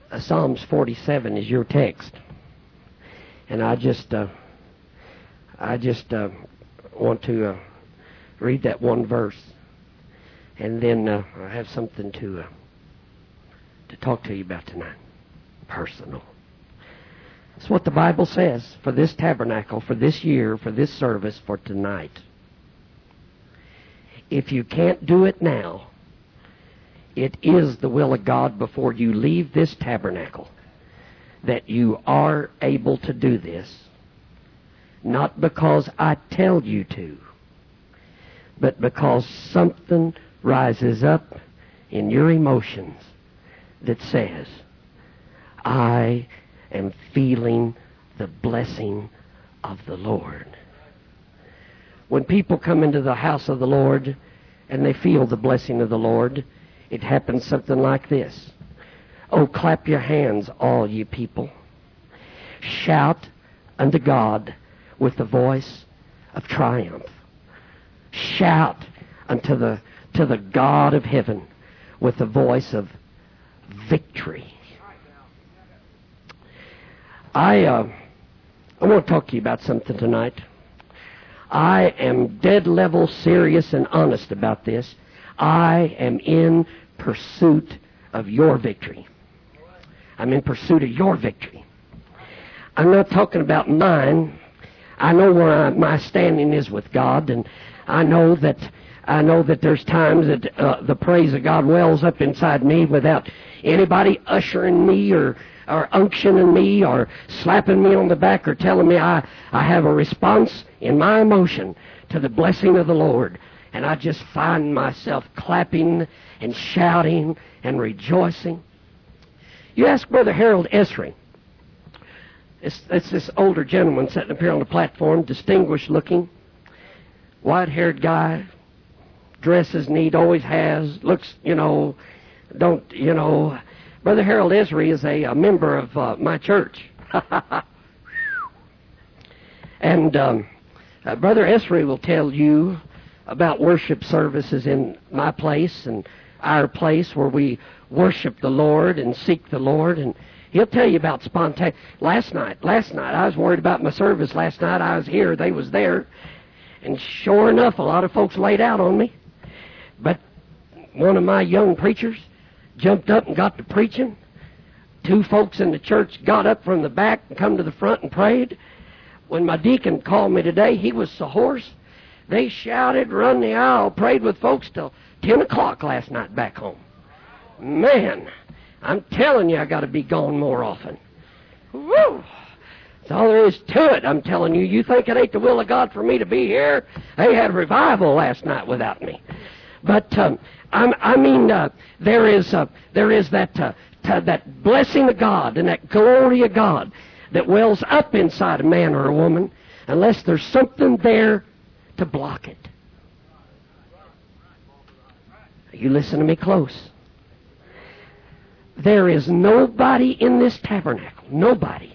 Psalms 47 is your text. And I just want to read that one verse. And then I have something to talk to you about tonight. Personal. It's what the Bible says for this tabernacle, for this year, for this service, for tonight. If you can't do it now, it is the will of God before you leave this tabernacle that you are able to do this. Not because I tell you to, but because something rises up in your emotions that says, I am feeling the blessing of the Lord. When people come into the house of the Lord and they feel the blessing of the Lord, it happens something like this. Oh, clap your hands, all ye people. Shout unto God with the voice of triumph. Shout unto the God of heaven with the voice of victory. I want to talk to you about something tonight. I am dead level serious and honest about this. I am in pursuit of your victory. I'm in pursuit of your victory. I'm not talking about mine. I know where my standing is with God, and I know that there's times that the praise of God wells up inside me without anybody ushering me or unctioning me or slapping me on the back or telling me I have a response in my emotion to the blessing of the Lord. And I just find myself clapping and shouting and rejoicing. You ask Brother Harold Esri. It's this older gentleman sitting up here on the platform, distinguished looking, white-haired guy, dresses neat, always has, looks, Brother Harold Esri is a member of my church. And Brother Esri will tell you about worship services in my place and our place where we worship the Lord and seek the Lord. And he'll tell you about spontaneous. Last night, I was worried about my service last night. I was here, they was there. And sure enough, a lot of folks laid out on me. But one of my young preachers jumped up and got to preaching. Two folks in the church got up from the back and come to the front and prayed. When my deacon called me today, he was so hoarse. They shouted, run the aisle, prayed with folks till 10 o'clock last night back home. Man, I'm telling you, I got to be gone more often. Woo! That's all there is to it. I'm telling you, you think it ain't the will of God for me to be here? They had revival last night without me. But there is that blessing of God and that glory of God that wells up inside a man or a woman, unless there's something there to block it. You listen to me close. There is nobody in this tabernacle, nobody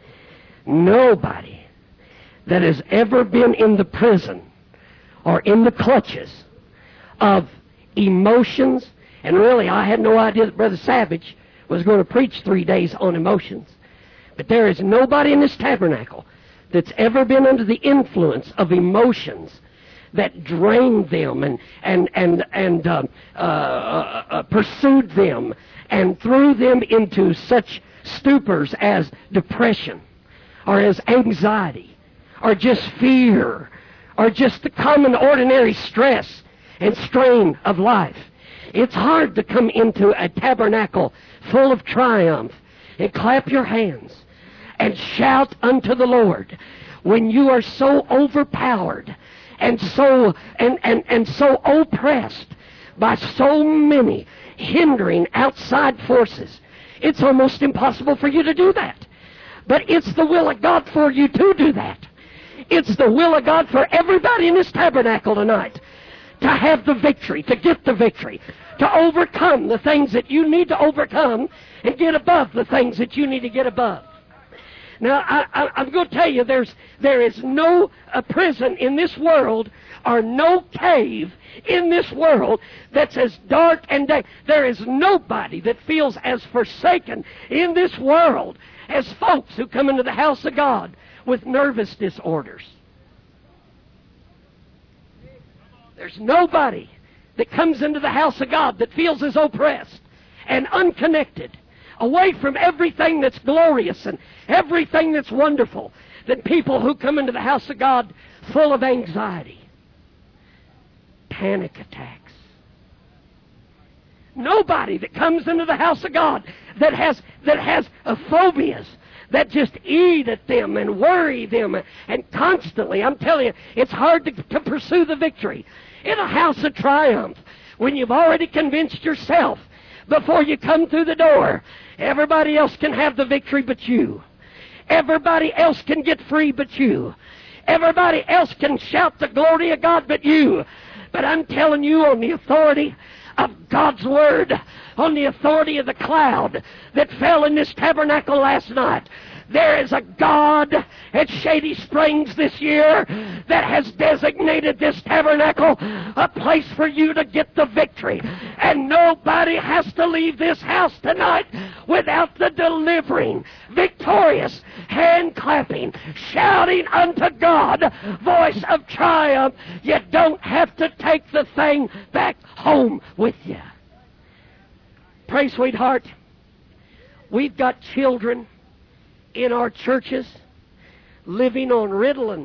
that has ever been in the prison or in the clutches of emotions. And really, I had no idea that Brother Savage was going to preach 3 days on emotions. But there is nobody in this tabernacle that's ever been under the influence of emotions that drained them and pursued them and threw them into such stupors as depression or as anxiety or just fear or just the common ordinary stress and strain of life. It's hard to come into a tabernacle full of triumph and clap your hands and shout unto the Lord when you are so overpowered and so oppressed by so many hindering outside forces. It's almost impossible for you to do that. But it's the will of God for you to do that. It's the will of God for everybody in this tabernacle tonight to have the victory, to get the victory, to overcome the things that you need to overcome and get above the things that you need to get above. Now, I'm going to tell you, there is no prison in this world or no cave in this world that's as dark and dank. There is nobody that feels as forsaken in this world as folks who come into the house of God with nervous disorders. There's nobody that comes into the house of God that feels as oppressed and unconnected, away from everything that's glorious and everything that's wonderful, than people who come into the house of God full of anxiety, panic attacks. Nobody that comes into the house of God that has phobias that just eat at them and worry them, and constantly, I'm telling you, it's hard to pursue the victory in a house of triumph when you've already convinced yourself before you come through the door, everybody else can have the victory but you. Everybody else can get free but you. Everybody else can shout the glory of God but you. But I'm telling you, on the authority of God's Word, on the authority of the cloud that fell in this tabernacle last night, there is a God at Shady Springs this year that has designated this tabernacle a place for you to get the victory. And nobody has to leave this house tonight without the delivering, victorious, hand-clapping, shouting unto God, voice of triumph. You don't have to take the thing back home with you. Pray, sweetheart. We've got children in our churches living on Ritalin.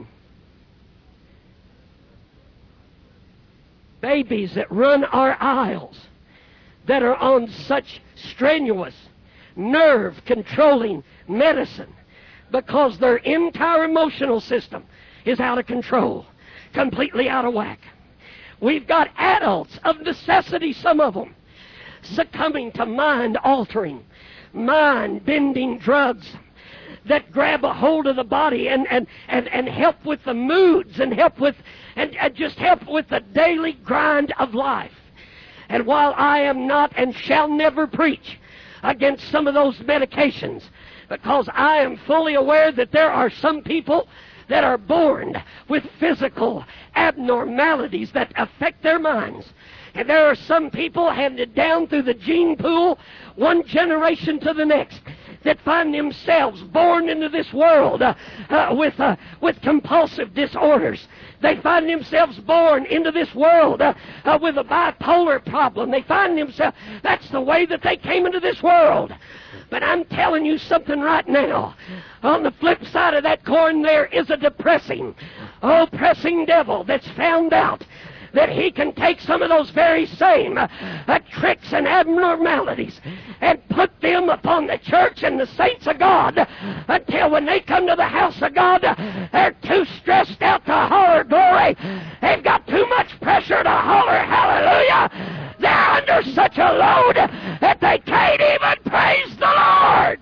Babies that run our aisles that are on such strenuous, nerve-controlling medicine because their entire emotional system is out of control, completely out of whack. We've got adults of necessity, some of them, succumbing to mind-altering, mind-bending drugs that grab a hold of the body and help with the moods and help with the daily grind of life. And while I am not and shall never preach against some of those medications, because I am fully aware that there are some people that are born with physical abnormalities that affect their minds. And there are some people handed down through the gene pool, one generation to the next, that find themselves born into this world with compulsive disorders. They find themselves born into this world with a bipolar problem. They find themselves, that's the way that they came into this world. But I'm telling you something right now. On the flip side of that coin, there is a depressing, oppressing devil that's found out that he can take some of those very same tricks and abnormalities and put them upon the church and the saints of God until when they come to the house of God, they're too stressed out to holler glory. They've got too much pressure to holler hallelujah. They're under such a load that they can't even praise the Lord.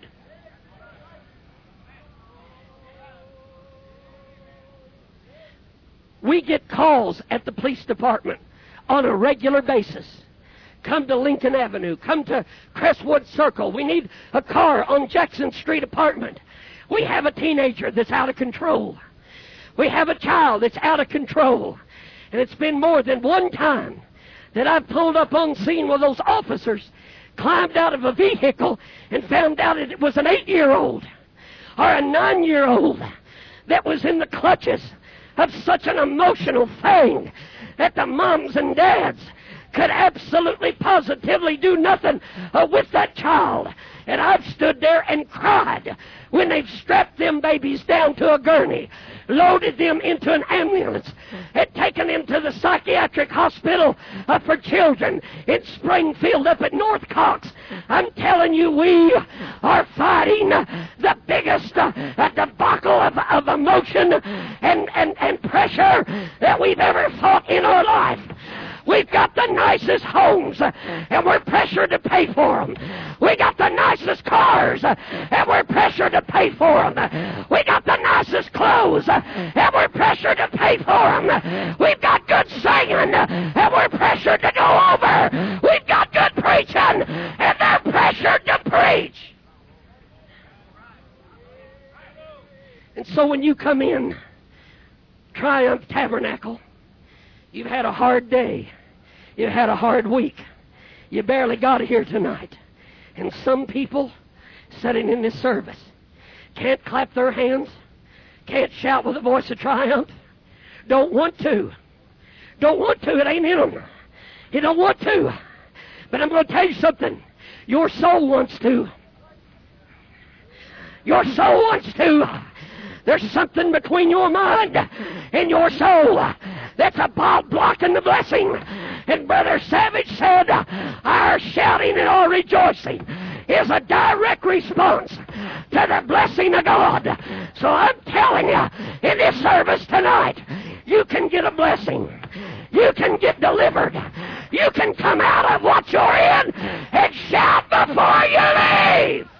We get calls at the police department on a regular basis. Come to Lincoln Avenue. Come to Crestwood Circle. We need a car on Jackson Street apartment. We have a teenager that's out of control. We have a child that's out of control. And it's been more than one time that I've pulled up on scene where those officers climbed out of a vehicle and found out it was an 8-year-old or a 9-year-old that was in the clutches of such an emotional thing that the moms and dads could absolutely positively do nothing with that child. And I've stood there and cried when they've strapped them babies down to a gurney, loaded them into an ambulance, and taken them to the psychiatric hospital for children in Springfield up at North Cox. I'm telling you, we are fighting the biggest debacle of emotion and pressure that we've ever fought in our life. We've got the nicest homes, and we're pressured to pay for them. We got the nicest cars, and we're pressured to pay for them. We got the nicest clothes, and we're pressured to pay for them. We've got good singing, and we're pressured to go over. We've got good preaching, and they're pressured to preach. And so when you come in, Triumph Tabernacle, you've had a hard day. You've had a hard week. You barely got here tonight. And some people sitting in this service can't clap their hands, can't shout with a voice of triumph, don't want to. Don't want to. It ain't in them. You don't want to. But I'm going to tell you something. Your soul wants to. Your soul wants to. There's something between your mind and your soul that's about blocking the blessing. And Brother Savage said, our shouting and our rejoicing is a direct response to the blessing of God. So I'm telling you, in this service tonight, you can get a blessing. You can get delivered. You can come out of what you're in and shout before you leave.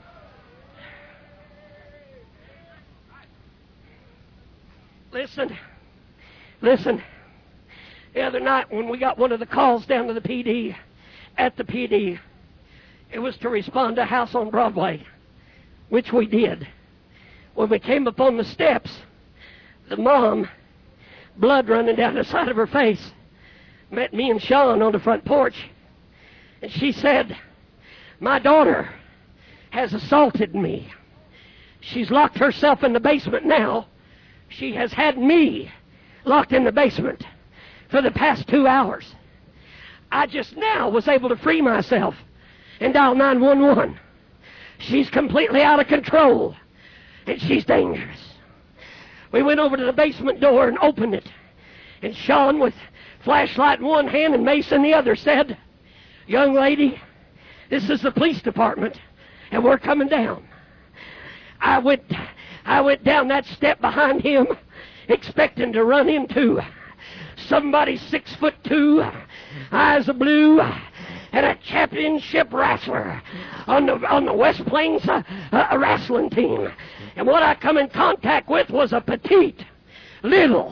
Listen. The other night when we got one of the calls down to the PD, at the PD, it was to respond to a house on Broadway, which we did. When we came up on the steps, the mom, blood running down the side of her face, met me and Sean on the front porch, and she said, my daughter has assaulted me. She's locked herself in the basement now. She has had me locked in the basement for the past 2 hours. I just now was able to free myself and dial 911. She's completely out of control, and she's dangerous. We went over to the basement door and opened it, and Sean, with flashlight in one hand and mace in the other, said, young lady, this is the police department, and we're coming down. I went down that step behind him, expecting to run into somebody 6'2", eyes of blue, and a championship wrestler on the West Plains wrestling team. And what I come in contact with was a petite, little,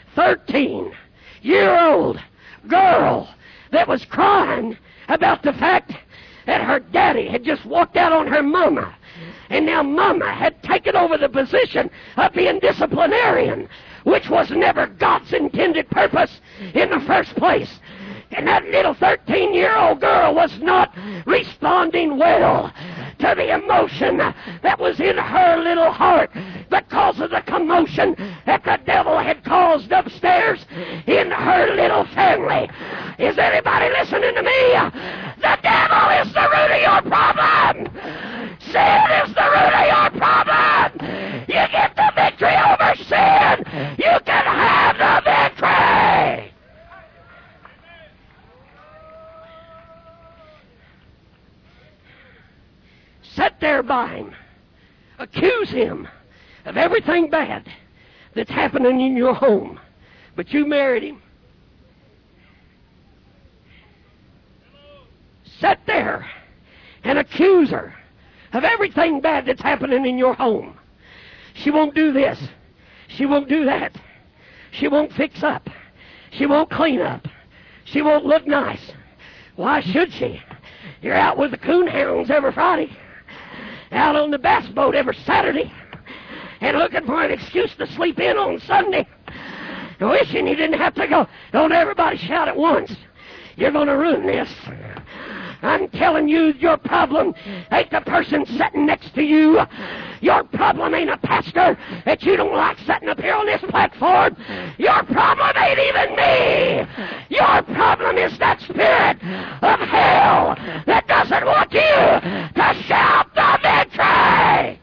13-year-old girl that was crying about the fact that her daddy had just walked out on her mama. And now Mama had taken over the position of being disciplinarian, which was never God's intended purpose in the first place. And that little 13-year-old girl was not responding well to the emotion that was in her little heart because of the commotion that the devil had caused upstairs in her little family. Is anybody listening to me? The devil is the root of your problem. Sin is the root of your problem. You get the victory over sin, you can have the victory. Sit there by him. Accuse him of everything bad that's happening in your home. But you married him. Sit there and accuse her of everything bad that's happening in your home. She won't do this. She won't do that. She won't fix up. She won't clean up. She won't look nice. Why should she? You're out with the coon hounds every Friday, out on the bass boat every Saturday, and looking for an excuse to sleep in on Sunday, wishing you didn't have to go. Don't everybody shout at once. You're going to ruin this. I'm telling you, your problem ain't the person sitting next to you. Your problem ain't a pastor that you don't like sitting up here on this platform. Your problem ain't even me. Your problem is that spirit of hell that doesn't want you to shout the victory.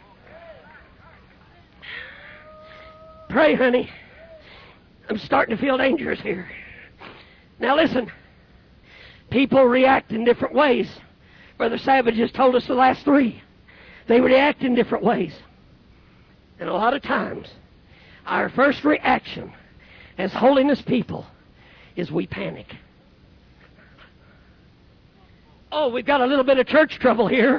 Pray, honey. I'm starting to feel dangerous here. Now listen. People react in different ways. Brother Savage has told us the last 3. They react in different ways. And a lot of times, our first reaction as holiness people is we panic. Oh, we've got a little bit of church trouble here.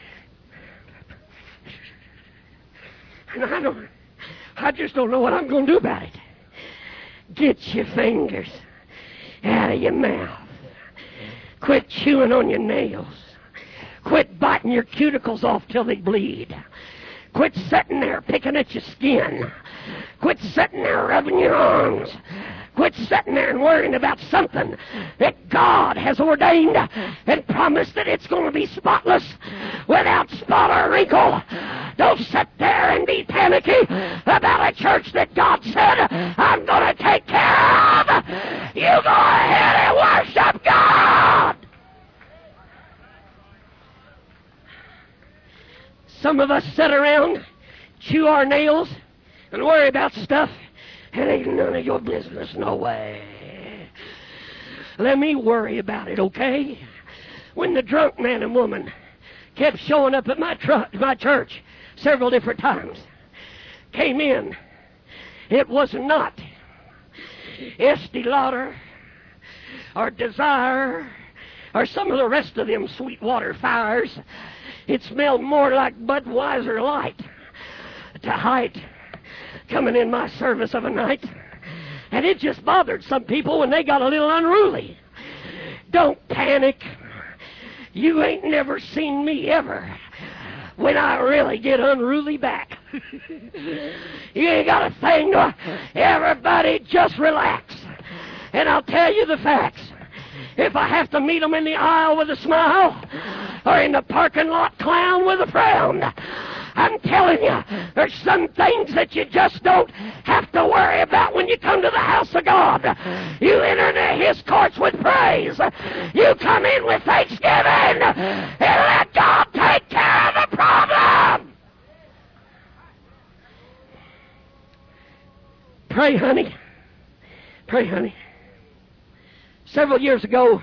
And I just don't know what I'm going to do about it. Get your fingers out of your mouth. Quit chewing on your nails. Quit biting your cuticles off till they bleed. Quit sitting there picking at your skin. Quit sitting there rubbing your arms. Quit sitting there and worrying about something that God has ordained and promised that it's going to be spotless, without spot or wrinkle. Don't sit there and be panicky about a church that God said, I'm going to take care of. You go ahead and worship God. Some of us sit around, chew our nails, and worry about stuff. It ain't none of your business, no way. Let me worry about it, okay? When the drunk man and woman kept showing up at my church several different times, came in, it was not Estee Lauder or Desire or some of the rest of them Sweetwater fires. It smelled more like Budweiser Light to height coming in my service of a night. And it just bothered some people when they got a little unruly. Don't panic. You ain't never seen me ever when I really get unruly back. You ain't got a thing. Everybody just relax. And I'll tell you the facts. If I have to meet them in the aisle with a smile or in the parking lot clown with a frown, I'm telling you, there's some things that you just don't have to worry about when you come to the house of God. You enter into His courts with praise. You come in with thanksgiving and let God take care of the problem. Pray, honey. Pray, honey. Several years ago,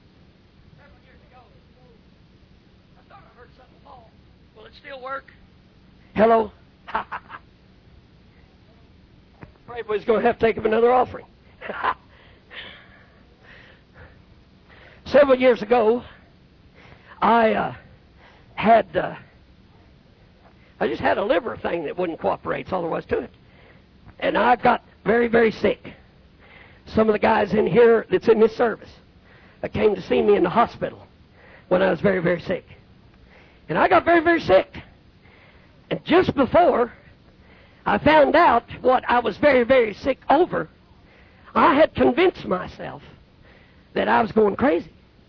I thought I heard something fall. Will it still work? Hello? Afraid we was going to have to take up another offering. Several years ago, I just had a liver thing that wouldn't cooperate. That's all there was to it. And I got very, very sick. Some of the guys in here that's in this service came to see me in the hospital when I was very, very sick. And I got very, very sick. And just before I found out what I was very, very sick over, I had convinced myself that I was going crazy.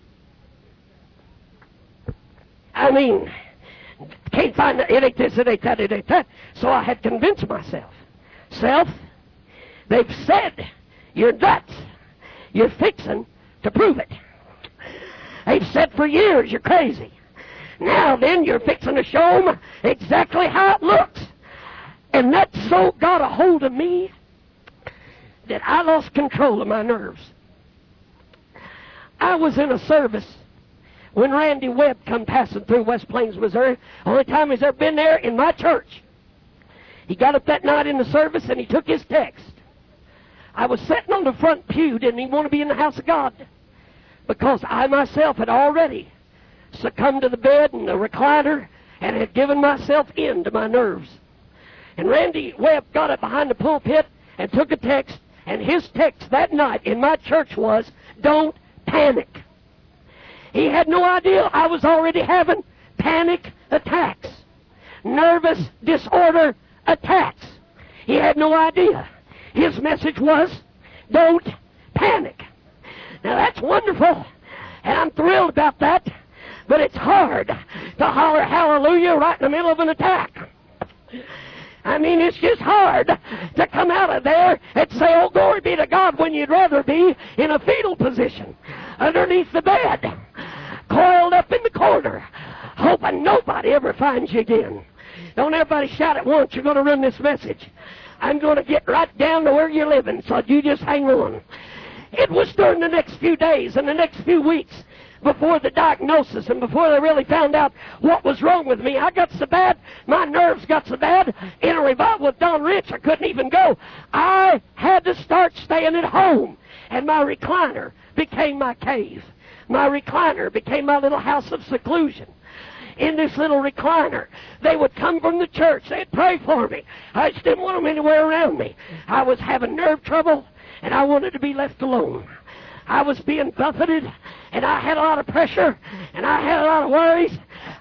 I mean, can't find it ain't this, it ain't that, it ain't that. So I had convinced myself. Self, they've said you're nuts. You're fixing to prove it. They've said for years you're crazy. Now then, you're fixing to show them exactly how it looks. And that so got a hold of me that I lost control of my nerves. I was in a service when Randy Webb come passing through West Plains, Missouri. Only time he's ever been there in my church. He got up that night in the service and he took his text. I was sitting on the front pew, didn't even want to be in the house of God, because I myself had already succumbed to the bed and the recliner and had given myself in to my nerves. And Randy Webb got up behind the pulpit and took a text, and his text that night in my church was, don't panic. He had no idea I was already having panic attacks, nervous disorder attacks. He had no idea. His message was, don't panic. Now that's wonderful, and I'm thrilled about that, but it's hard to holler hallelujah right in the middle of an attack. I mean, it's just hard to come out of there and say, oh, glory be to God, when you'd rather be in a fetal position underneath the bed, coiled up in the corner, hoping nobody ever finds you again. Don't everybody shout at once. You're going to run this message. I'm going to get right down to where you're living, so you just hang on. It was during the next few days and the next few weeks before the diagnosis and before they really found out what was wrong with me. I got so bad, my nerves got so bad, in a revival with Don Rich, I couldn't even go. I had to start staying at home, and my recliner became my cave. My recliner became my little house of seclusion. In this little recliner, they would come from the church. They'd pray for me. I just didn't want them anywhere around me. I was having nerve trouble, and I wanted to be left alone. I was being buffeted, and I had a lot of pressure, and I had a lot of worries.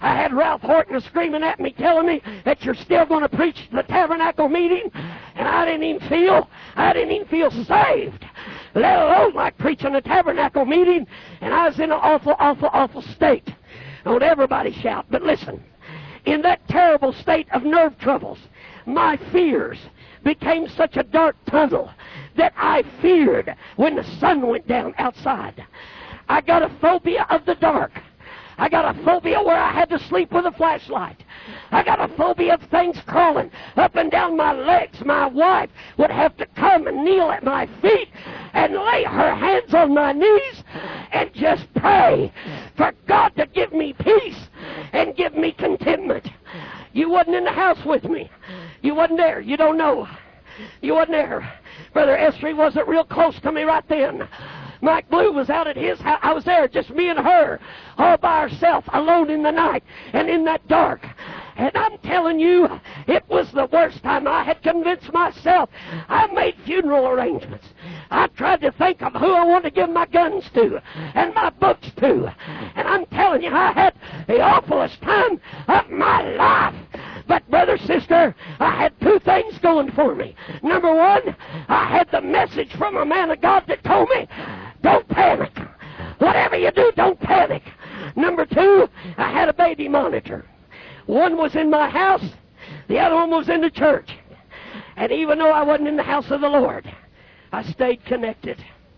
I had Ralph Horton screaming at me, telling me that you're still going to preach the tabernacle meeting, and I didn't even feel saved, let alone like preaching a tabernacle meeting, and I was in an awful state. Don't everybody shout, but listen, in that terrible state of nerve troubles, my fears became such a dark tunnel that I feared when the sun went down outside. I got a phobia of the dark. I got a phobia where I had to sleep with a flashlight. I got a phobia of things crawling up and down my legs. My wife would have to come and kneel at my feet and lay her hands on my knees and just pray for God to give me peace and give me contentment. You wasn't in the house with me. You wasn't there. You don't know. You wasn't there. Brother Esri wasn't real close to me right then. Mike Blue was out at his house. I was there, just me and her, all by ourselves, alone in the night and in that dark. And I'm telling you, it was the worst time. I had convinced myself. I made funeral arrangements. I tried to think of who I wanted to give my guns to and my books to. And I'm telling you, I had the awfulest time of my life. But, brother, sister, I had two things going for me. Number one, I had the message from a man of God that told me, don't panic. Whatever you do, don't panic. Number two, I had a baby monitor. One was in my house, the other one was in the church. And even though I wasn't in the house of the Lord, I stayed connected.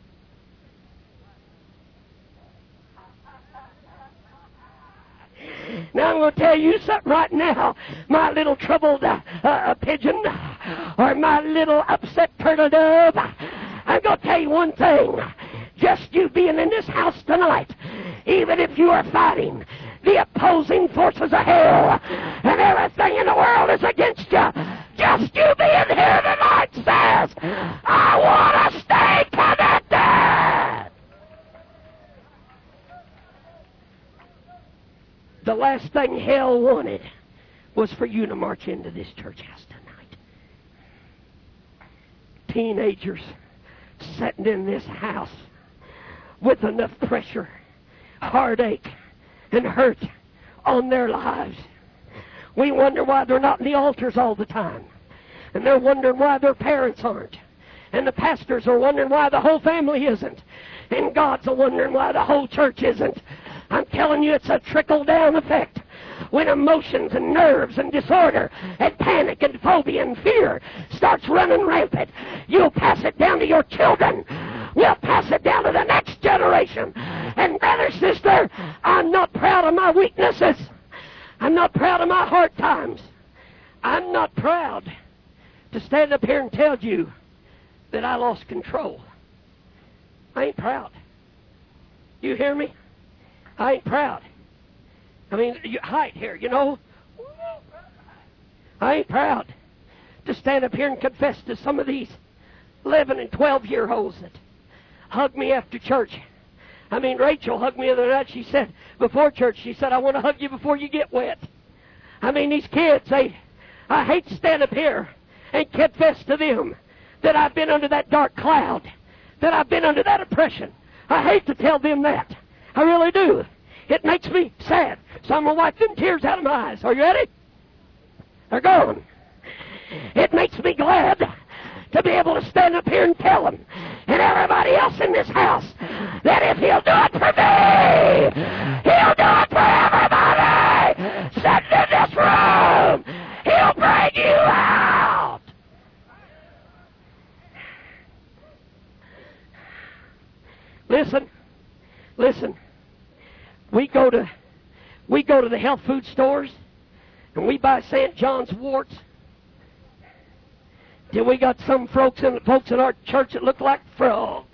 Now I'm going to tell you something right now, my little troubled pigeon, or my little upset turtle dove. I'm going to tell you one thing. Just you being in this house tonight, even if you are fighting the opposing forces of hell and everything in the world is against you, just you being here tonight says, I want to stay connected. The last thing hell wanted was for you to march into this church house tonight. Teenagers sitting in this house with enough pressure, heartache, and hurt on their lives. We wonder why they're not in the altars all the time. And they're wondering why their parents aren't. And the pastors are wondering why the whole family isn't. And God's wondering why the whole church isn't. I'm telling you, it's a trickle-down effect. When emotions and nerves and disorder and panic and phobia and fear starts running rampant, you'll pass it down to your children. We'll pass it down to the next generation. And brother, sister, I'm not proud of my weaknesses. I'm not proud of my hard times. I'm not proud to stand up here and tell you that I lost control. I ain't proud. You hear me? I ain't proud. I mean, you hide here, you know. I ain't proud to stand up here and confess to some of these 11 and 12-year-olds that hug me after church. I mean, Rachel hugged me the other night. She said, before church, she said, I want to hug you before you get wet. I mean, these kids, I hate to stand up here and confess to them that I've been under that dark cloud, that I've been under that oppression. I hate to tell them that. I really do. It makes me sad. So I'm going to wipe them tears out of my eyes. Are you ready? They're gone. It makes me glad to be able to stand up here and tell them, and everybody else in this house, that if He'll do it for me, He'll do it for everybody sitting in this room. He'll bring you out. Listen. We go to the health food stores and we buy St. John's warts. Till we got some folks in our church that look like frogs.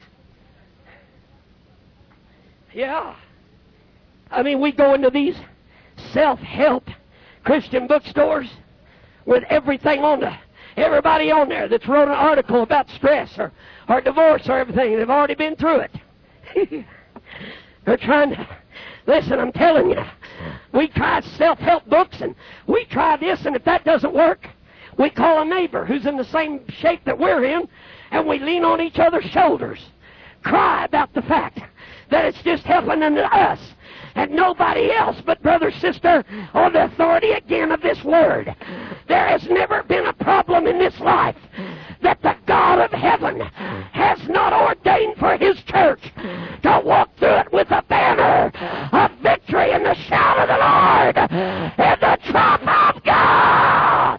Yeah. I mean, we go into these self-help Christian bookstores with everything everybody on there that's wrote an article about stress or divorce or everything. They've already been through it. They're trying to... Listen, I'm telling you, we try self-help books and we try this, and if that doesn't work, we call a neighbor who's in the same shape that we're in, and we lean on each other's shoulders. Cry about the fact that it's just helping us and nobody else but brother, sister, on the authority again of this word. There has never been a problem in this life that the God of heaven has not ordained for His church to walk through it with a banner of victory and the shout of the Lord and the trump of God.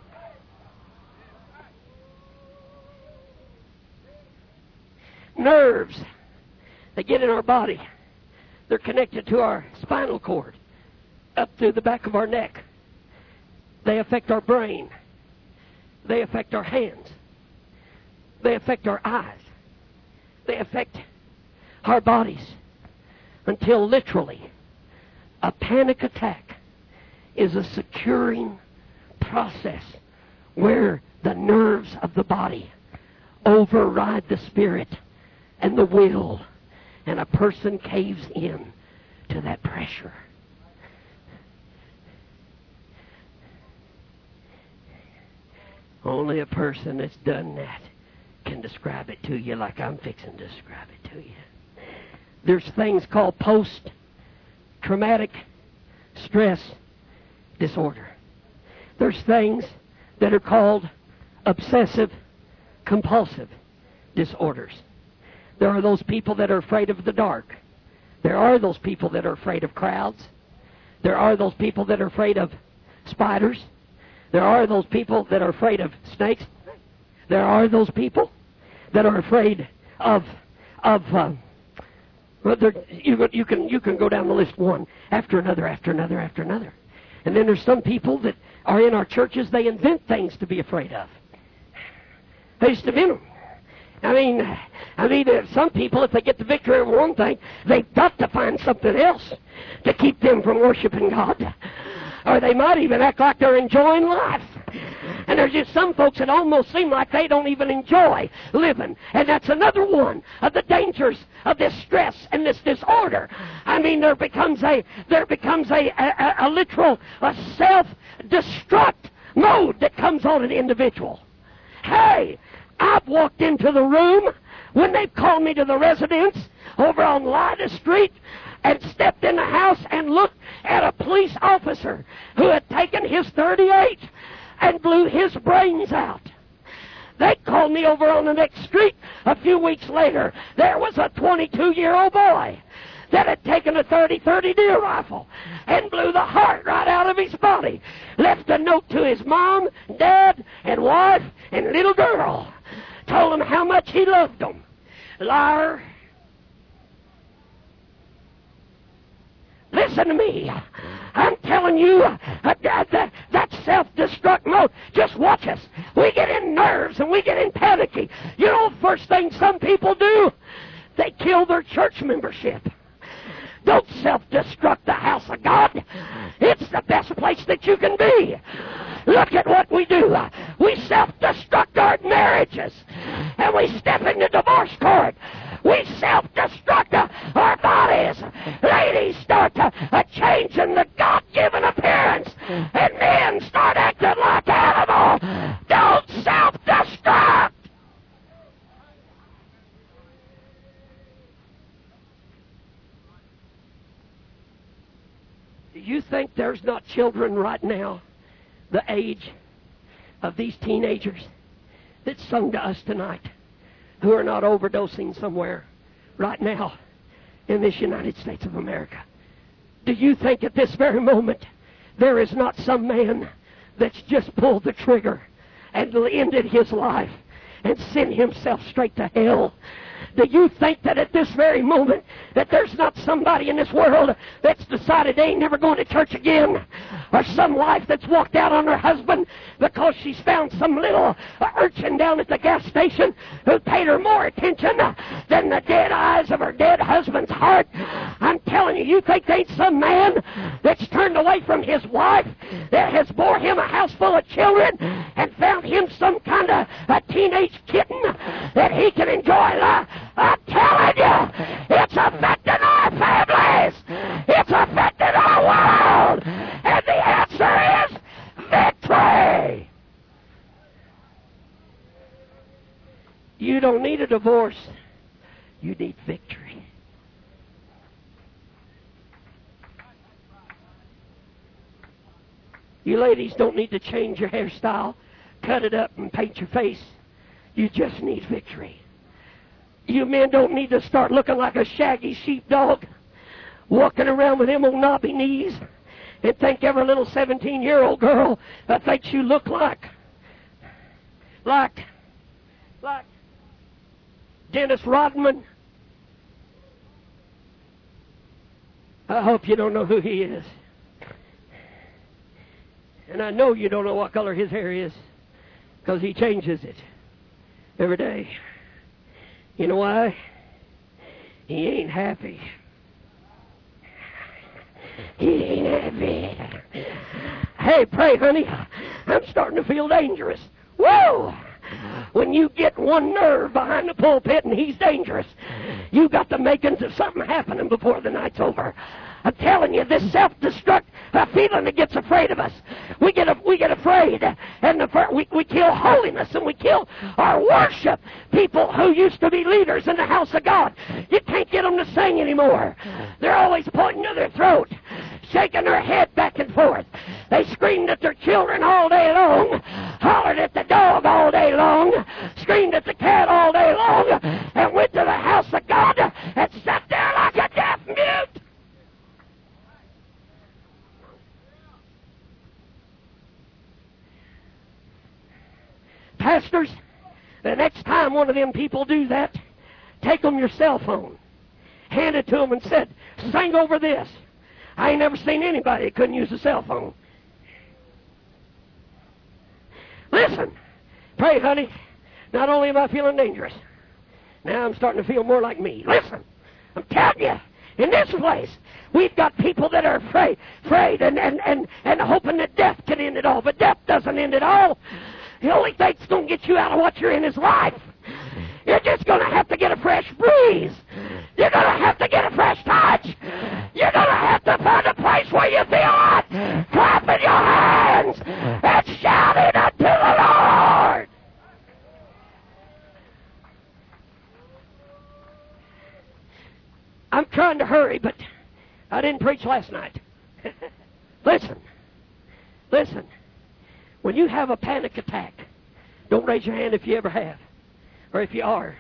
Nerves, they get in our body. They're connected to our spinal cord, up through the back of our neck. They affect our brain. They affect our hands. They affect our eyes. They affect our bodies until literally a panic attack is a securing process where the nerves of the body override the spirit and the will, and a person caves in to that pressure. Only a person that's done that can describe it to you like I'm fixing to describe it to you. There's things called post-traumatic stress disorder. There's things that are called obsessive-compulsive disorders. There are those people that are afraid of the dark. There are those people that are afraid of crowds. There are those people that are afraid of spiders. There are those people that are afraid of snakes. There are those people that are afraid of you can go down the list one after another, after another, after another. And then there's some people that are in our churches, they invent things to be afraid of. They just invent them. I mean, some people, if they get the victory over one thing, they've got to find something else to keep them from worshiping God. Or they might even act like they're enjoying life. And there's just some folks that almost seem like they don't even enjoy living. And that's another one of the dangers of this stress and this disorder. I mean, there becomes a literal self-destruct mode that comes on an individual. Hey, I've walked into the room when they've called me to the residence over on Lida Street and stepped in the house and looked at a police officer who had taken his .38 and blew his brains out. They called me over on the next street a few weeks later. There was a 22-year-old boy that had taken a .30 deer rifle and blew the heart right out of his body. Left a note to his mom, dad, and wife, and little girl. Told them how much he loved them. Liar. Listen to me. I'm telling you, that self-destruct mode, just watch us. We get in nerves and we get in panicky. You know the first thing some people do? They kill their church membership. Don't self-destruct the house of God. It's the best place that you can be. Look at what we do. We self-destruct our marriages. And we step into divorce court. We self-destruct our bodies. Ladies start changing the God-given appearance. And men start acting like animals. Don't self-destruct. Do you think there's not children right now, the age of these teenagers, that sung to us tonight, who are not overdosing somewhere right now in this United States of America? Do you think at this very moment there is not some man that's just pulled the trigger and ended his life and sent himself straight to hell? Do you think that at this very moment that there's not somebody in this world that's decided they ain't never going to church again? Or some wife that's walked out on her husband because she's found some little urchin down at the gas station who paid her more attention than the dead eyes of her dead husband's heart? I'm telling you, you think there ain't some man that's turned away from his wife that has bore him a house full of children and found him some kind of a teenage kitten that he can enjoy life? I'm telling you, it's affecting our families. It's affecting our world. And the answer is victory. You don't need a divorce. You need victory. You ladies don't need to change your hairstyle, cut it up, and paint your face. You just need victory. You men don't need to start looking like a shaggy sheepdog, walking around with them old knobby knees, and think every little 17-year-old girl thinks you look like Dennis Rodman. I hope you don't know who he is. And I know you don't know what color his hair is, because he changes it every day. You know why? He ain't happy. He ain't happy. Hey, pray, honey. I'm starting to feel dangerous. Whoa! When you get one nerve behind the pulpit and he's dangerous, you got the makings of something happening before the night's over. I'm telling you, this self-destruct feeling that gets afraid of us. We get afraid, and we kill holiness, and we kill our worship. People who used to be leaders in the house of God, you can't get them to sing anymore. They're always pointing to their throat, shaking their head back and forth. They screamed at their children all day long, hollered at the dog all day long, screamed at the cat all day long, and went to the house of God and sat there like a deaf mute. Pastors, the next time one of them people do that, take them your cell phone, hand it to them and said, sing over this. I ain't never seen anybody that couldn't use a cell phone. Listen, pray, honey, not only am I feeling dangerous, now I'm starting to feel more like me. Listen, I'm telling you, in this place, we've got people that are afraid and hoping that death can end it all, but death doesn't end it all. The only thing that's going to get you out of what you're in is life. You're just going to have to get a fresh breeze. You're going to have to get a fresh touch. You're going to have to find a place where you feel it, clapping your hands and shouting unto the Lord. I'm trying to hurry, but I didn't preach last night. Listen. When you have a panic attack, don't raise your hand if you ever have, or if you are.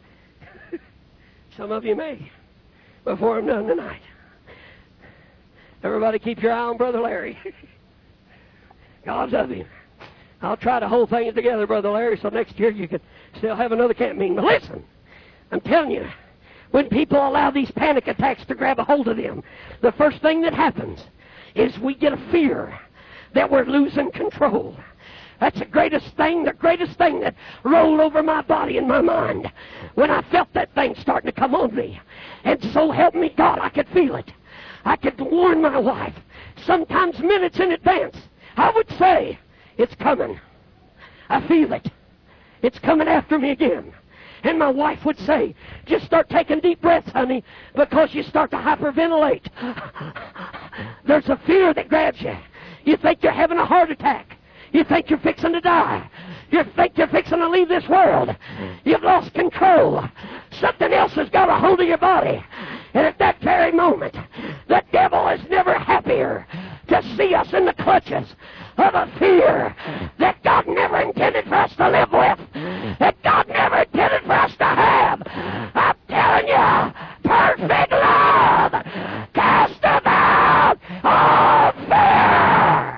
Some of you may, before I'm done tonight. Everybody keep your eye on Brother Larry. God love him. I'll try to hold things together, Brother Larry, so next year you can still have another camp meeting. But listen, I'm telling you, when people allow these panic attacks to grab a hold of them, the first thing that happens is we get a fear that we're losing control. That's the greatest thing that rolled over my body and my mind when I felt that thing starting to come on me. And so help me God, I could feel it. I could warn my wife, sometimes minutes in advance. I would say, it's coming. I feel it. It's coming after me again. And my wife would say, just start taking deep breaths, honey, because you start to hyperventilate. There's a fear that grabs you. You think you're having a heart attack. You think you're fixing to die. You think you're fixing to leave this world. You've lost control. Something else has got a hold of your body. And at that very moment, the devil is never happier to see us in the clutches of a fear that God never intended for us to live with, that God never intended for us to have. I'm telling you, perfect love casts out all fear.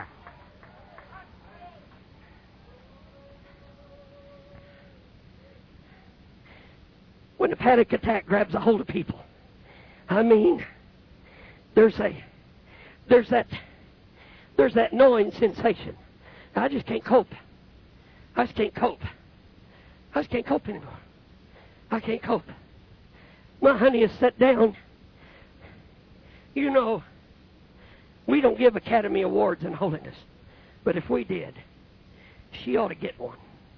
When a panic attack grabs a hold of people, I mean, there's that gnawing sensation. I just can't cope. I just can't cope anymore. I can't cope. My honey is set down. You know, we don't give Academy Awards in holiness, but if we did, she ought to get one.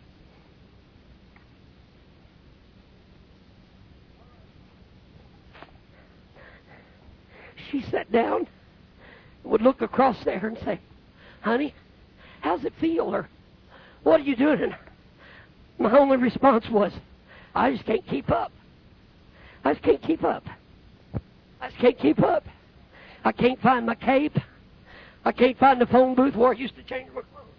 She sat down, would look across there and say, honey, how's it feel? Or what are you doing? And my only response was, I just can't keep up. I just can't keep up. I just can't keep up. I can't find my cape. I can't find the phone booth where I used to change my clothes.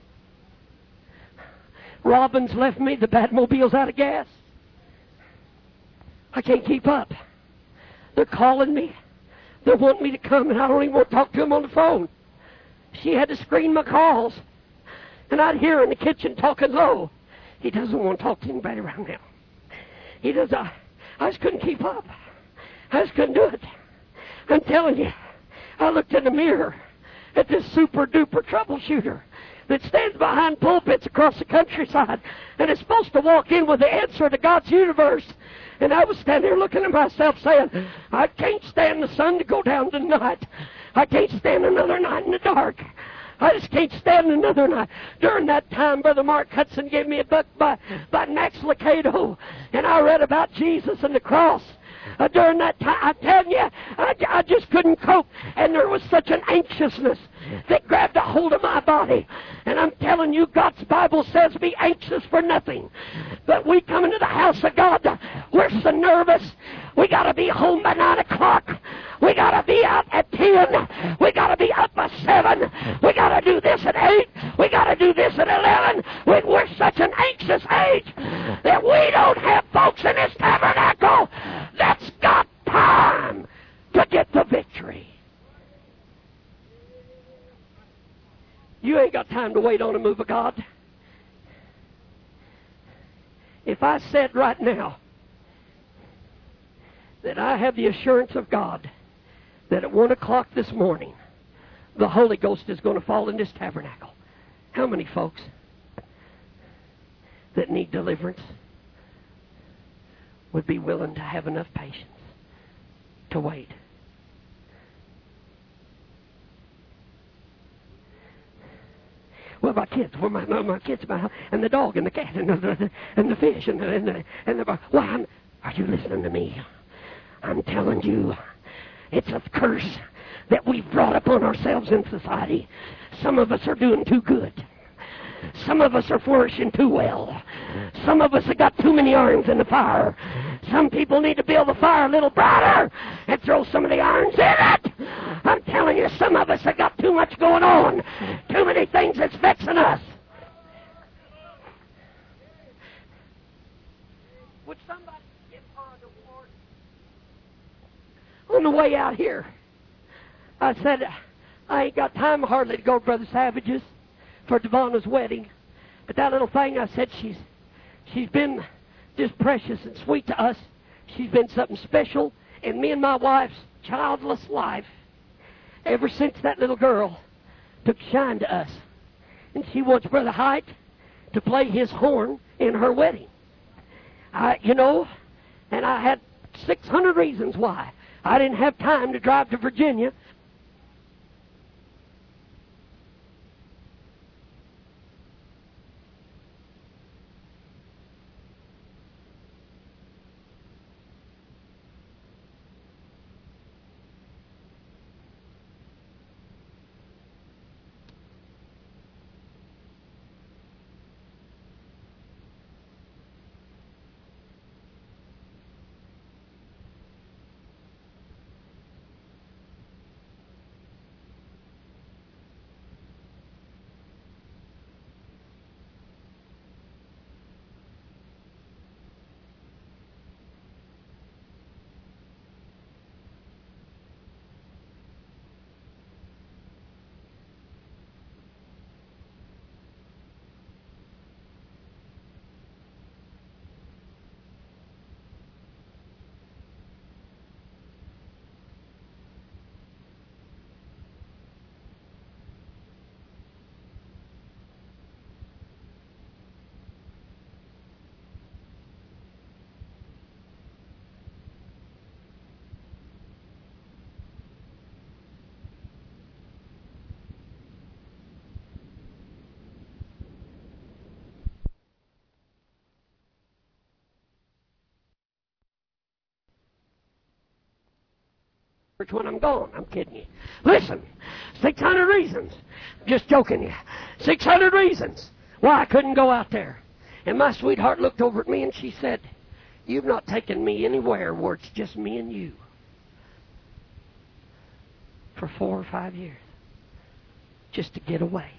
Robin's left me. The Batmobile's out of gas. I can't keep up. They're calling me. They want me to come, and I don't even want to talk to them on the phone. She had to screen my calls, and I'd hear her in the kitchen talking low. He doesn't want to talk to anybody around now. He does. I just couldn't keep up. I just couldn't do it. I'm telling you, I looked in the mirror at this super-duper troubleshooter that stands behind pulpits across the countryside and is supposed to walk in with the answer to God's universe. And I was standing there looking at myself saying, I can't stand the sun to go down tonight. I can't stand another night in the dark. I just can't stand another night. During that time, Brother Mark Hudson gave me a book by Max Lucado, and I read about Jesus and the cross. During that time, I tell you, I just couldn't cope. And there was such an anxiousness that grabbed a hold of my body. And I'm telling you, God's Bible says be anxious for nothing. But we come into the house of God, we're so nervous. We got to be home by 9 o'clock. We got to be out at 10. We got to be up by 7. We got to do this at 8. We got to do this at 11. We're such an anxious age that we don't have folks in this tabernacle that's got time to get the victory. You ain't got time to wait on a move of God. If I said right now that I have the assurance of God that at 1 o'clock this morning the Holy Ghost is going to fall in this tabernacle, how many folks that need deliverance would be willing to have enough patience to wait? Well, my kids, my kids, and the dog, and the cat, and the fish, and the well, are you listening to me? I'm telling you, it's a curse that we've brought upon ourselves in society. Some of us are doing too good. Some of us are flourishing too well. Some of us have got too many irons in the fire. Some people need to build the fire a little brighter and throw some of the irons in it. I'm telling you, some of us have got too much going on. Too many things that's vexing us. Would somebody give her the award? On the way out here, I said, I ain't got time hardly to go to Brother Savage's for Devonna's wedding. But that little thing, I said, she's been just precious and sweet to us. She's been something special in me and my wife's childless life ever since that little girl took shine to us. And she wants Brother Height to play his horn in her wedding. And I had 600 reasons why I didn't have time to drive to Virginia. When I'm gone. I'm kidding you. Listen, 600 reasons. Just joking you. 600 reasons why I couldn't go out there. And my sweetheart looked over at me and she said, you've not taken me anywhere where it's just me and you for 4 or 5 years. just to get away.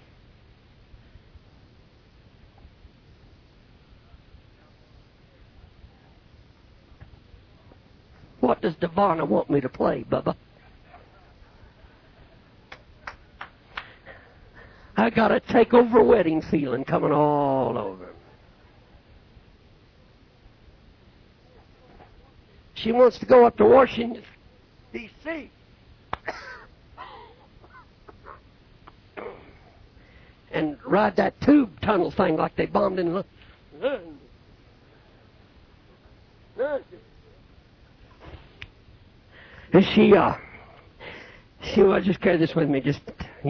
What does Devonna want me to play, Bubba? I got a takeover wedding feeling coming all over. She wants to go up to Washington, D.C. and ride that tube tunnel thing like they bombed in London. And she will just carry this with me, just,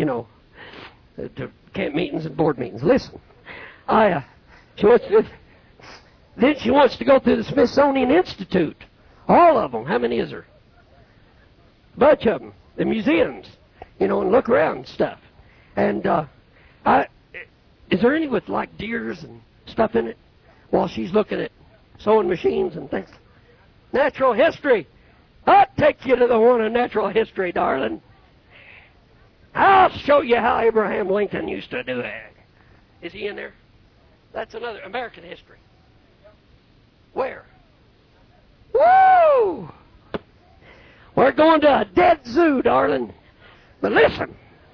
to camp meetings and board meetings. Listen, she wants to go through the Smithsonian Institute. All of them. How many is there? A bunch of them. The museums, and look around and stuff. And is there any with like deers and stuff in it while she's looking at sewing machines and things? Natural history. I'll take you to the one of natural history, darling. I'll show you how Abraham Lincoln used to do it. Is he in there? That's another American history. Where? Woo! We're going to a dead zoo, darling. But listen.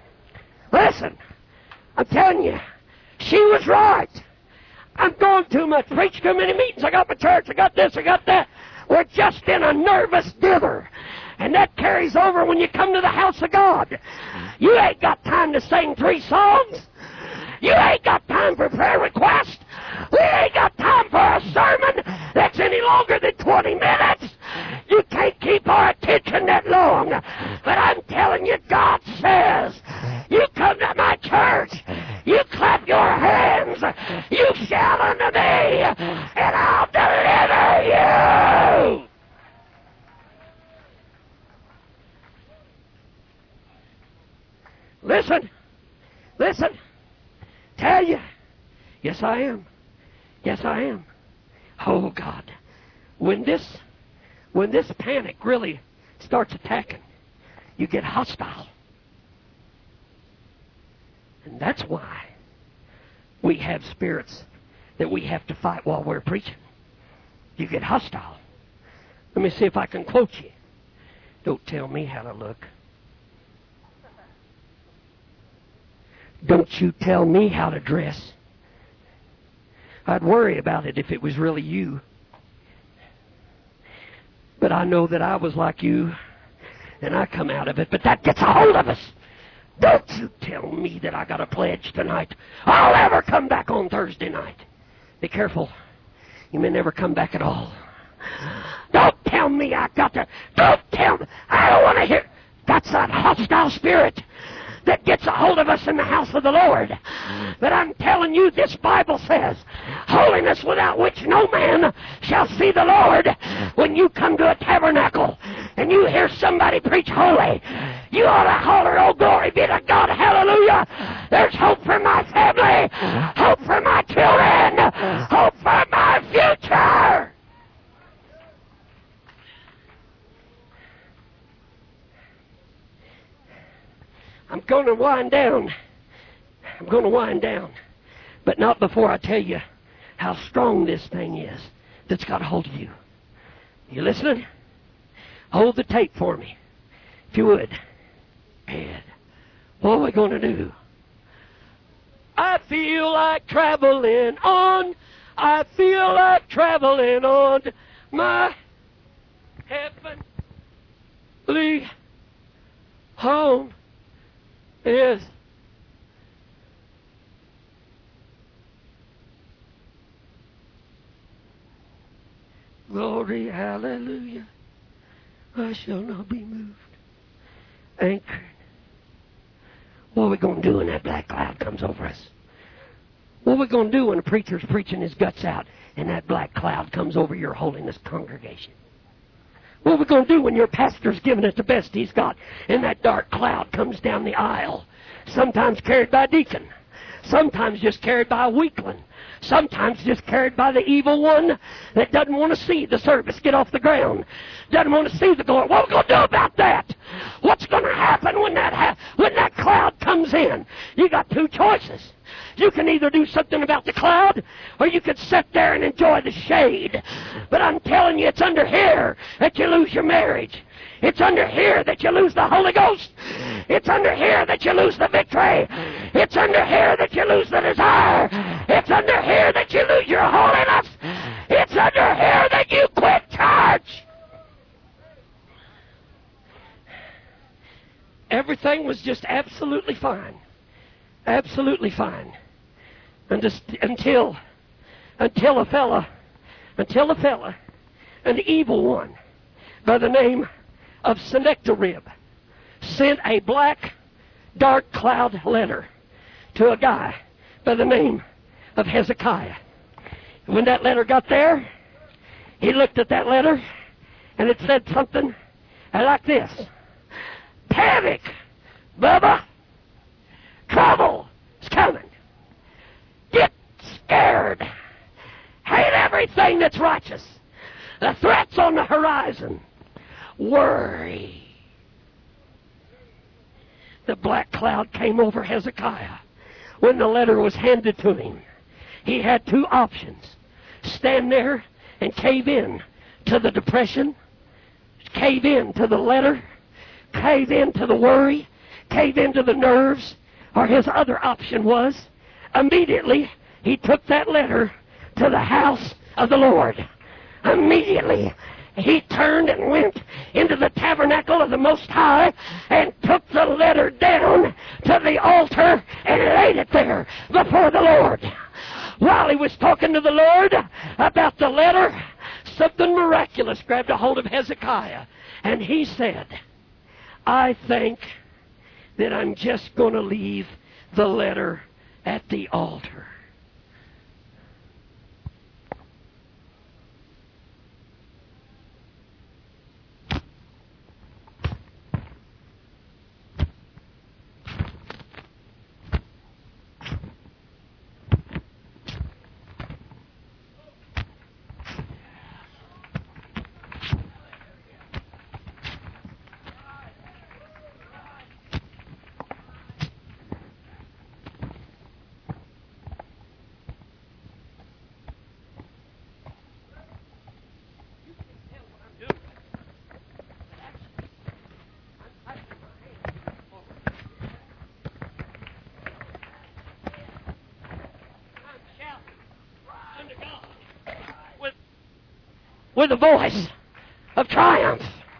I'm telling you, she was right. I'm going too much, preach too many meetings. I got my church, I got this, I got that. We're just in a nervous dither. And that carries over when you come to the house of God. You ain't got time to sing 3 songs. You ain't got time for prayer requests. We ain't got time for a sermon that's any longer than 20 minutes. You can't keep our attention that long. But I'm telling you, God says, you come to my church, you clap your hands, you shout unto me, and I'll deliver you. Listen. Tell you. Yes, I am. Oh, God. When this panic really starts attacking, you get hostile. And that's why we have spirits that we have to fight while we're preaching. You get hostile. Let me see if I can quote you. Don't tell me how to look. Don't you tell me how to dress. I'd worry about it if it was really you. But I know that I was like you, and I come out of it. But that gets a hold of us. Don't you tell me that I got a pledge tonight. I'll ever come back on Thursday night. Be careful. You may never come back at all. Don't tell me I got to. Don't tell me. I don't want to hear. That's that hostile spirit that gets a hold of us in the house of the Lord. But I'm telling you, this Bible says, holiness without which no man shall see the Lord. When you come to a tabernacle and you hear somebody preach holy, you ought to holler, oh, glory be to God, hallelujah. There's hope for my family, hope for my children, hope for my future. I'm going to wind down. But not before I tell you how strong this thing is that's got a hold of you. You listening? Hold the tape for me, if you would. And what are we going to do? I feel like traveling on. I feel like traveling on. My heavenly home is glory, hallelujah. I shall not be moved. Anchored. What are we going to do when that black cloud comes over us? What are we going to do when a preacher's preaching his guts out and that black cloud comes over your holiness congregation? What are we going to do when your pastor's giving it the best he's got and that dark cloud comes down the aisle? Sometimes carried by a deacon, Sometimes just carried by a weakling. Sometimes just carried by the evil one that doesn't want to see the service get off the ground. Doesn't want to see the glory. What are we going to do about that? What's going to happen when that cloud comes in? You got two choices. You can either do something about the cloud, or you could sit there and enjoy the shade. But I'm telling you, it's under here that you lose your marriage. It's under here that you lose the Holy Ghost. It's under here that you lose the victory. It's under here that you lose the desire. It's under here that you lose your holiness. It's under here that you quit church. Everything was just absolutely fine. Absolutely fine. And just until a fella, an evil one by the name of Sennacherib sent a black, dark cloud letter to a guy by the name of Hezekiah. When that letter got there, he looked at that letter, and it said something like this: Panic, Bubba! Trouble is coming. Get scared. Hate everything that's righteous. The threat's on the horizon. Worry. The black cloud came over Hezekiah. When the letter was handed to him, he had two options: stand there and cave in to the depression, cave in to the letter, cave in to the worry, cave into the nerves, or his other option was immediately he took that letter to the house of the Lord. Immediately he turned and went into the tabernacle of the Most High and took the letter down to the altar and laid it there before the Lord. While he was talking to the Lord about the letter, something miraculous grabbed a hold of Hezekiah, and he said, I think that I'm just going to leave the letter at the altar. With a voice of triumph.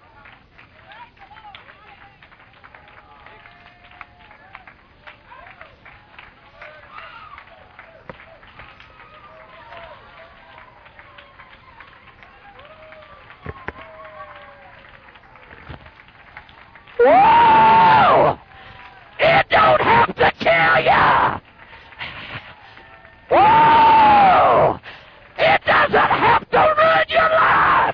Whoa! It don't have to kill you! Whoa! It doesn't have to ruin your life!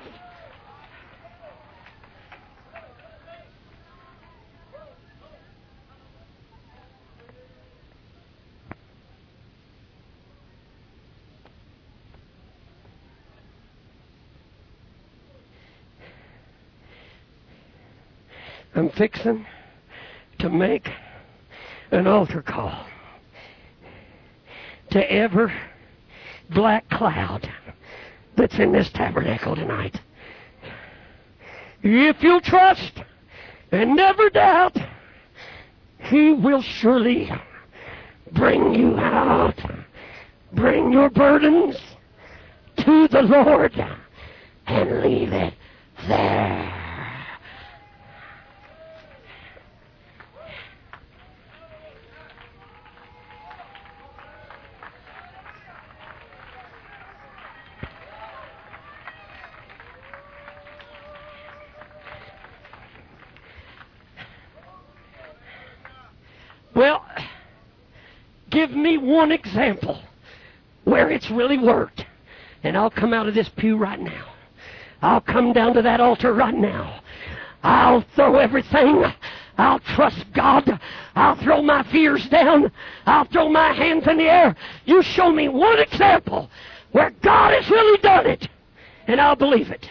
I'm fixing to make an altar call to every black cloud that's in this tabernacle tonight. If you'll trust and never doubt, He will surely bring you out. Bring your burdens to the Lord and leave it there. Well, give me one example where it's really worked, and I'll come out of this pew right now. I'll come down to that altar right now. I'll throw everything I'll trust God. I'll throw my fears down. I'll throw my hands in the air. You show me one example where God has really done it, and I'll believe it.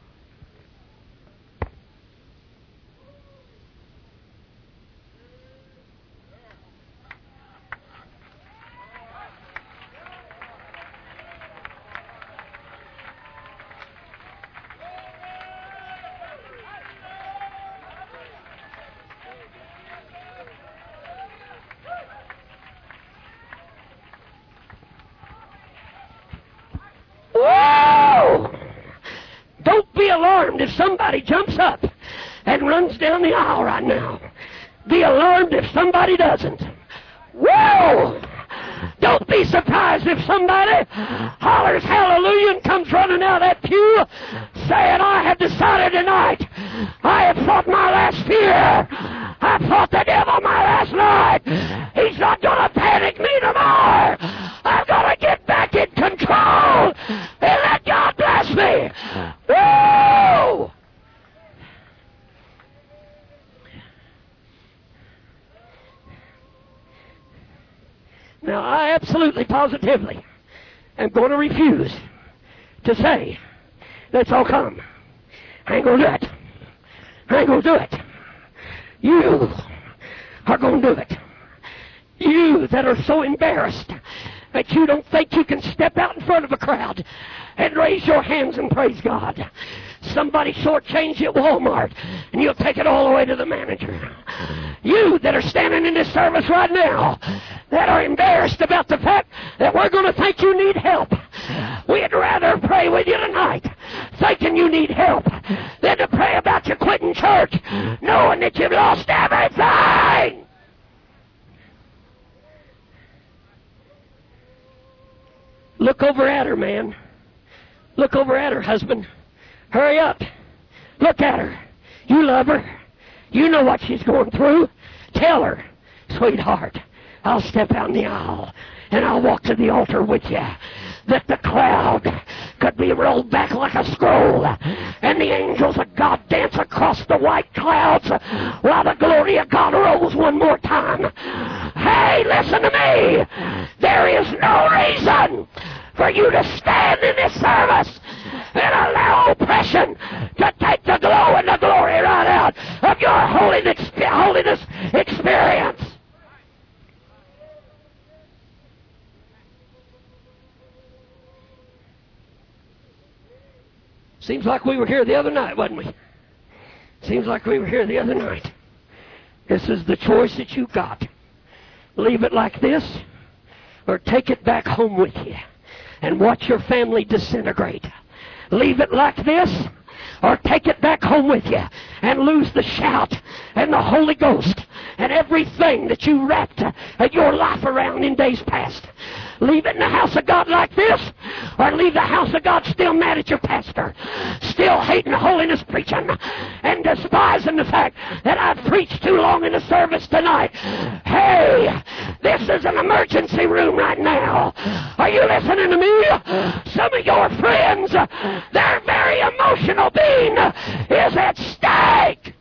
Whoa! Don't be alarmed if somebody jumps up and runs down the aisle right now. Be alarmed if somebody doesn't. Whoa! Don't be surprised if somebody hollers hallelujah and comes running out of that pew saying, I have decided tonight I have fought my last fear. I fought the devil my last night. He's not going to panic me no more. I've got to get back in control and let God bless me. Woo! Now, I absolutely, positively am going to refuse to say, let's all come. I ain't going to do it. I ain't going to do it. You are going to do it. You that are so embarrassed that you don't think you can step out in front of a crowd and raise your hands and praise God. Somebody shortchanged you at Walmart, and you'll take it all the way to the manager. You that are standing in this service right now, that are embarrassed about the fact that we're going to think you need help. We'd rather pray with you tonight, thinking you need help, than to pray about you quitting church, knowing that you've lost everything. Look over at her, man. Look over at her, husband. Hurry up. Look at her. You love her. You know what she's going through. Tell her, sweetheart, I'll step out in the aisle and I'll walk to the altar with you. That the cloud could be rolled back like a scroll and the angels of God dance across the white clouds while the glory of God rolls one more time. Hey, listen to me. There is no reason for you to stand in this service and allow oppression to take the glow and the glory right out of your holiness experience. Seems like we were here the other night, wasn't we? Seems like we were here the other night. This is the choice that you got. Leave it like this, or take it back home with you and watch your family disintegrate. Leave it like this, or take it back home with you and lose the shout and the Holy Ghost and everything that you wrapped your life around in days past. Leave it in the house of God like this, or leave the house of God still mad at your pastor, still hating holiness preaching, and despising the fact that I've preached too long in the service tonight. Hey, this is an emergency room right now. Are you listening to me? Some of your friends, their very emotional being is at stake.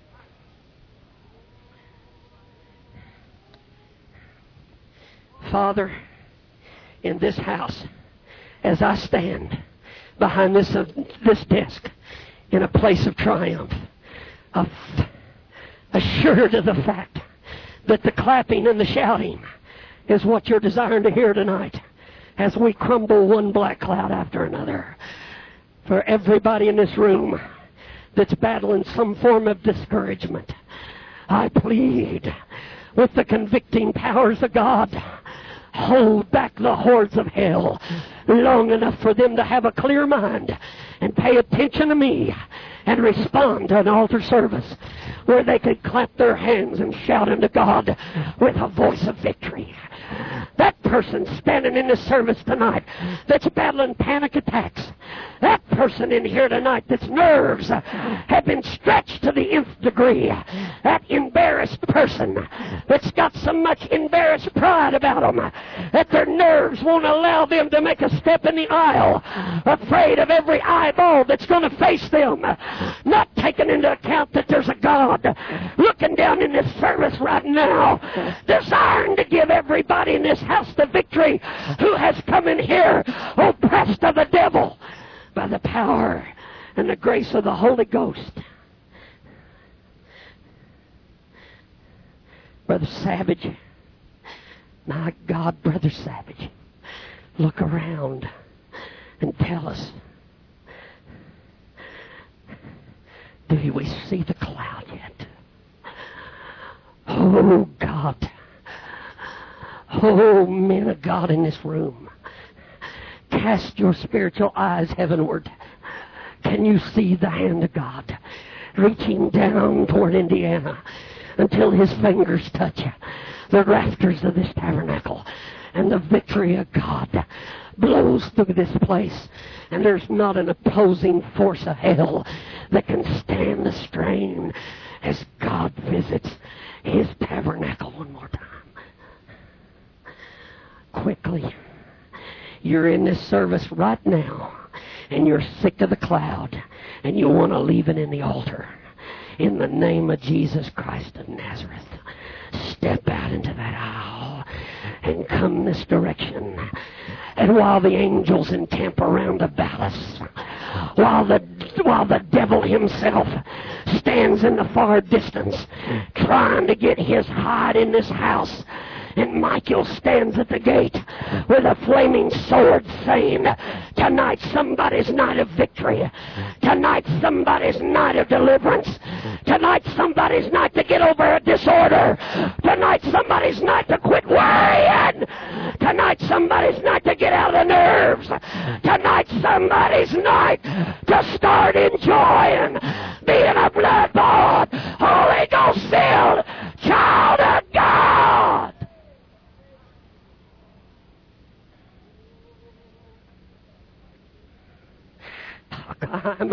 Father, in this house, as I stand behind this desk in a place of triumph, assured of the fact that the clapping and the shouting is what you're desiring to hear tonight as we crumble one black cloud after another. For everybody in this room that's battling some form of discouragement, I plead with the convicting powers of God, hold back the hordes of hell long enough for them to have a clear mind and pay attention to me and respond to an altar service where they could clap their hands and shout unto God with a voice of victory. That person standing in this service tonight that's battling panic attacks, That person in here tonight that's nerves have been stretched to the nth degree. That embarrassed person that's got so much embarrassed pride about them that their nerves won't allow them to make a step in the aisle, afraid of every eyeball that's going to face them, not taking into account that there's a God looking down in this service right now, desiring to give everybody in this house the victory who has come in here oppressed of the devil by the power and the grace of the Holy Ghost. Brother Savage, my God, Brother Savage, look around and tell us, do we see the cloud yet? Oh, God. Oh, men of God in this room, cast your spiritual eyes heavenward. Can you see the hand of God reaching down toward Indiana until his fingers touch the rafters of this tabernacle, and the victory of God blows through this place, and there's not an opposing force of hell that can stand the strain as God visits his tabernacle one more time? Quickly. You're in this service right now, and you're sick of the cloud, and you want to leave it in the altar. In the name of Jesus Christ of Nazareth, step out into that aisle and come this direction. And while the angels encamp around about us, while the devil himself stands in the far distance trying to get his hide in this house, and Michael stands at the gate with a flaming sword saying, tonight somebody's night of victory. Tonight somebody's night of deliverance. Tonight somebody's night to get over a disorder. Tonight somebody's night to quit worrying. Tonight somebody's night to get out of the nerves. Tonight somebody's night to start enjoying being a blood-bought, Holy Ghost-filled child of God. I'm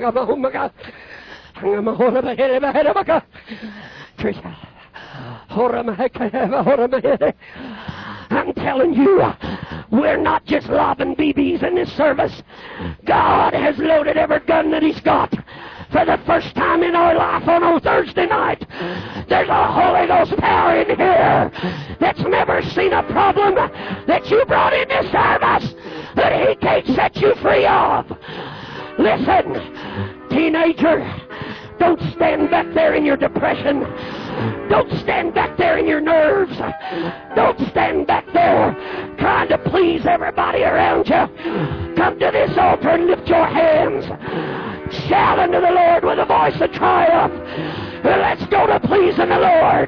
telling you, we're not just lobbing BBs in this service. God has loaded every gun that he's got. For the first time in our life on a Thursday night, there's a Holy Ghost power in here that's never seen a problem that you brought in this service that he can't set you free of. Listen, teenager, don't stand back there in your depression. Don't stand back there in your nerves. Don't stand back there trying to please everybody around you. Come to this altar and lift your hands. Shout unto the Lord with a voice of triumph. Let's go to pleasing the Lord.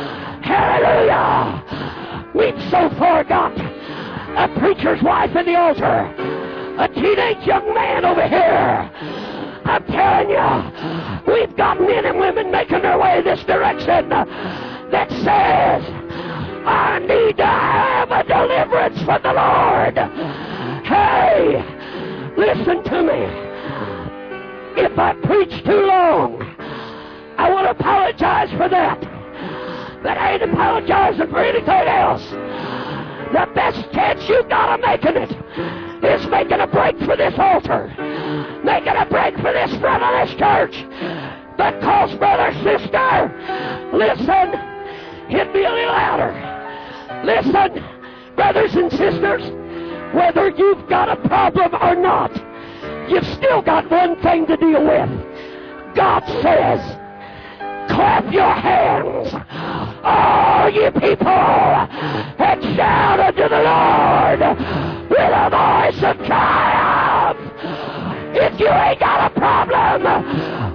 Hallelujah. We've so far got a preacher's wife in the altar, a teenage young man over here. I'm telling you, we've got men and women making their way this direction that says, I need to have a deliverance from the Lord. Hey, listen to me. If I preach too long, I will apologize for that. But I ain't apologizing for anything else. The best chance you've got of making it is making a break for this altar, making a break for this front of this church. Because, brother, sister, listen, hit me a little louder. Listen, brothers and sisters, whether you've got a problem or not, you've still got one thing to deal with. God says, clap your hands, all you people, and shout unto the Lord with a voice of triumph. If you ain't got a problem,